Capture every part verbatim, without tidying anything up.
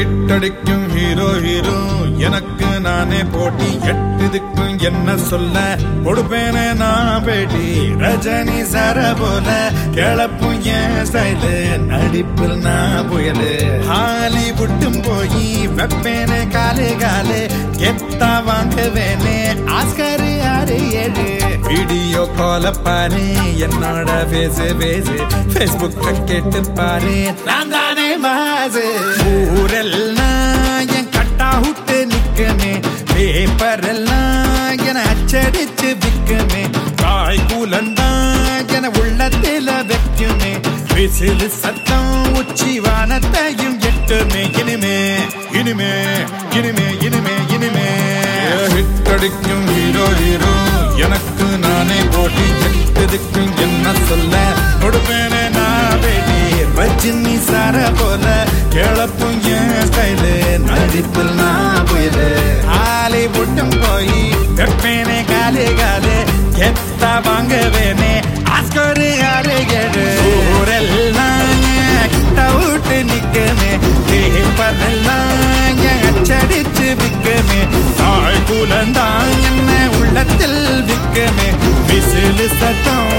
hit அடிக்கும் hero hero எனக்கு நானே போட்டி எட்டுதுக்கும் என்ன சொல்ல கொடுப்பேனே நான் பேட்டி ரஜினி சார போல கிளப்பும் என் ஸ்டைலு நடிப்பில் நான் புயலு ஹாலிவுட்டும் போய் வெப்பேனே காலு காலு கெத்தா வாங்குவேனே ஆஸ்கர் ஆறு ஏழு வீடியோ கால பாரு என்னோட பேசு பேசு பேஸ்புக்க கேட்டு பாரு நான் தானே மாசு ஊரெல்லாம் என் கட்டா விட்டு நிக்குமே பேப்பர் எல்லாம் என அச்சடிச்சு விக்குமே காய் கூலந்தான் என உள்ளத்தில வைக்குமே விசிலு சத்தம் உச்சி வானத்தையும் எட்டுமே இனிமே இனிமே இனிமே இனிமே இனிமே ஹிட் அடிக்கும் ஹீரோ ஹீரோ எனக்கு நானே போட்டி எட்டுதுக்கும் என்ன சொல்ல கொடுப்பேனே நான் பேட்டி ரஜினி சார போல கிளப்பும் என் ஸ்டைலு நடிப்பில் நான் புயலு ஹாலிவுட்டும் போய் வெப்பேனே காலே காலே கெத்தா வாங்குவேனே ஆஸ்கர் ஆறு ஏழு ஊரெல்லாம் கிட்ட விட்டு நிக்குமே பேப்பரெல்லாம் அச்சடிச்சு விக்குமே தாய் கூலந்தான் என்ன உள்ளத்தில் விக்குமே விசிலு சத்தம்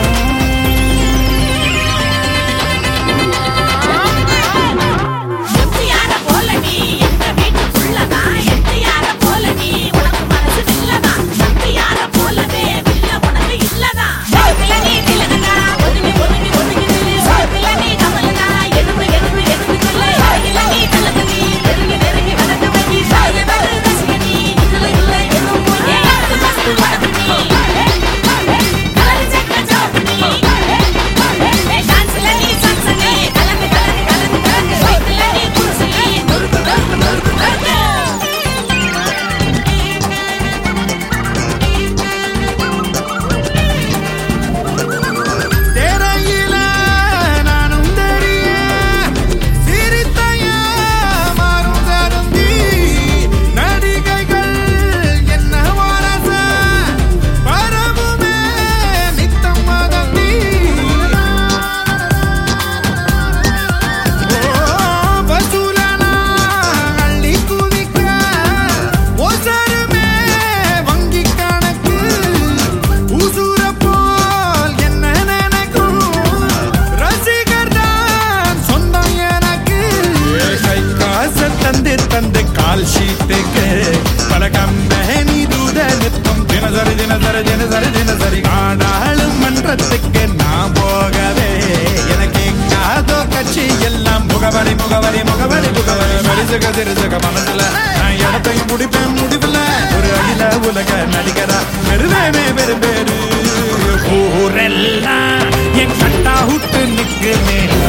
தந்து கால் ஷீட்டுக்கு பல கம்பெனி தூதனுக்கும் தினசரி தினசரி தினசரி தினசரி ஆடாளும் மன்றத்துக்கு நான் போகவே எனக்கு காதோ கட்சி எல்லாம் முகவரி முகவரி முகவரி முகவரி மரிசக சிறுசக மனசுல நான் இடத்தையும் முடிப்பேன் முடிவில் ஒரு அகில உலக நடிகரா பெருவேமே பெரு பேரு ஊரெல்லாம் என் கட்டா விட்டு நிக்குமே